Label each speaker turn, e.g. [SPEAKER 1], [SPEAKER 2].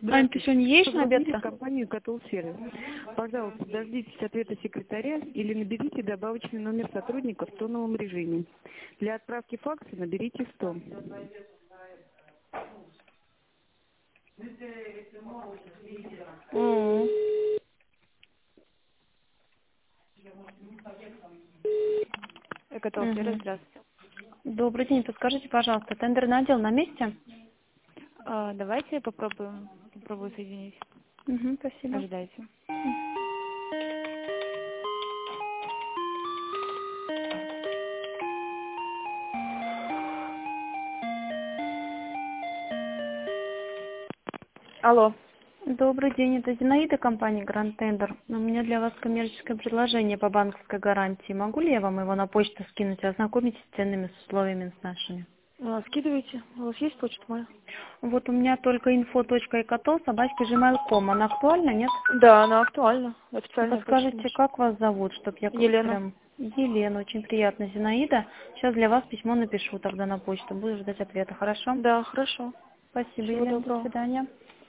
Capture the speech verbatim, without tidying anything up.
[SPEAKER 1] Ань, ты сегодня едешь на
[SPEAKER 2] Позвоните в
[SPEAKER 1] обед-то?
[SPEAKER 2] компанию Котл Сервис. Пожалуйста, дождитесь ответа секретаря или наберите добавочный номер сотрудника в тоновом режиме. Для отправки факса наберите сто.
[SPEAKER 1] М.
[SPEAKER 3] Экотел-сервис,
[SPEAKER 1] Мгм.
[SPEAKER 3] здравствуйте.
[SPEAKER 1] Добрый день, подскажите, пожалуйста, тендерный отдел на месте?
[SPEAKER 3] А, давайте попробуем, попробую соединить.
[SPEAKER 1] Угу, спасибо.
[SPEAKER 3] Ожидайте. Алло.
[SPEAKER 1] Добрый день, это Зинаида, компания Grand Tender. У меня для вас коммерческое предложение по банковской гарантии. Могу ли я вам его на почту скинуть, ознакомитесь с ценными с условиями с нашими?
[SPEAKER 3] А, скидывайте. У вас есть почта моя?
[SPEAKER 1] Вот у меня только info.ecotol собачка gmail точка com. Она актуальна, нет?
[SPEAKER 3] Да, она актуальна. Официальная почта
[SPEAKER 1] Подскажите,
[SPEAKER 3] наша.
[SPEAKER 1] как вас зовут, чтобы я как
[SPEAKER 3] Елена.
[SPEAKER 1] прям... Елена, очень приятно, Зинаида. Сейчас для вас письмо напишу тогда на почту. Буду ждать ответа, хорошо?
[SPEAKER 3] Да, хорошо.
[SPEAKER 1] Спасибо,
[SPEAKER 3] Всего
[SPEAKER 1] Елена, до
[SPEAKER 3] доброго.
[SPEAKER 1] свидания.